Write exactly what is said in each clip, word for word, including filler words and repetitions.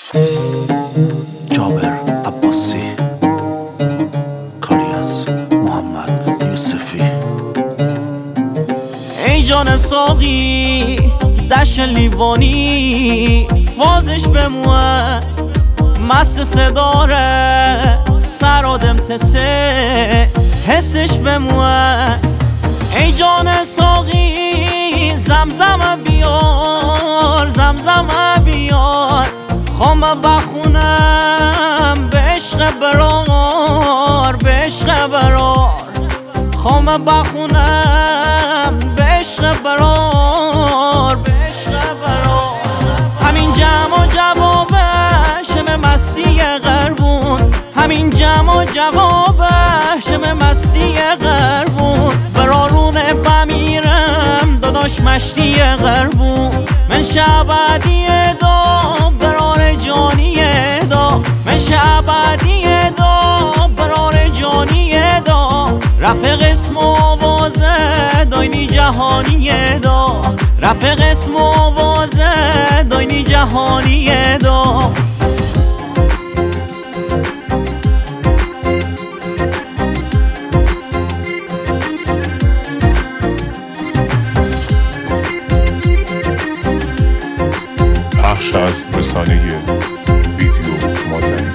جابر عباسی، کاری از محمد یوسفی. ای جان ساقی دشت لیوانی، فازش بموه مست صداره، سرادم تسه حسش بموه. ای جان ساقی زمزم بیار، زمزم بیار، خوام بخونم به عشق برار، به عشق برار، خوام بخونم به عشق برار، به عشق برار. همین جمع و جوابش شم مسیح غربون، همین جمع و جوابش شم مسیح غربون. برارون بمیرم داداش مشتی غربون، من شعبدی دا برار جانی دا، من شعبدی دا برار جانی دا. رفق اسم آوازه داینی جهانی دا، رفق اسم آوازه داینی جهانی دا. پخش از رسانه ویدیو مازنی.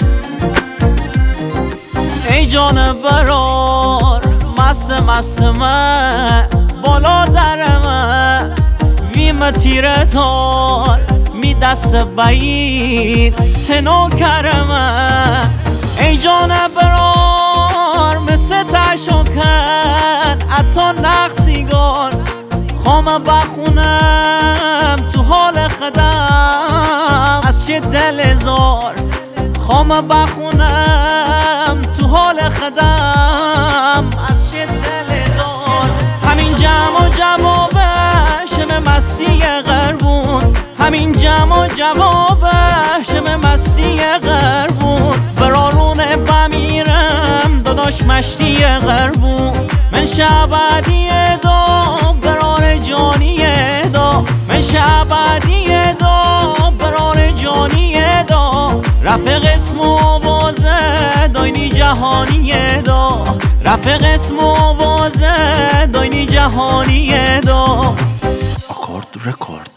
ای جان برار مست مست من، بالا در من ویم تیره تار، می دست بعید تنو کرمه. ای جان برار مثل تشکن عطا نقصیگان، خوام بخونم تو حال خدم از چه دل زار، خوام بخونم تو حال خدم از چه دل زار. همین جمع و جوابش شم مسیح غربون، همین جمع و جوابش شم مسیح غربون. برارون بمیرم داداش مشتی غربون، من شعبدی دا برار جانی دا، من شعبدی دا برار جانی دا. رفق اسم آوازه داینی جهانی دا، رفق اسم آوازه داینی جهانی دا. آکورد رکورد.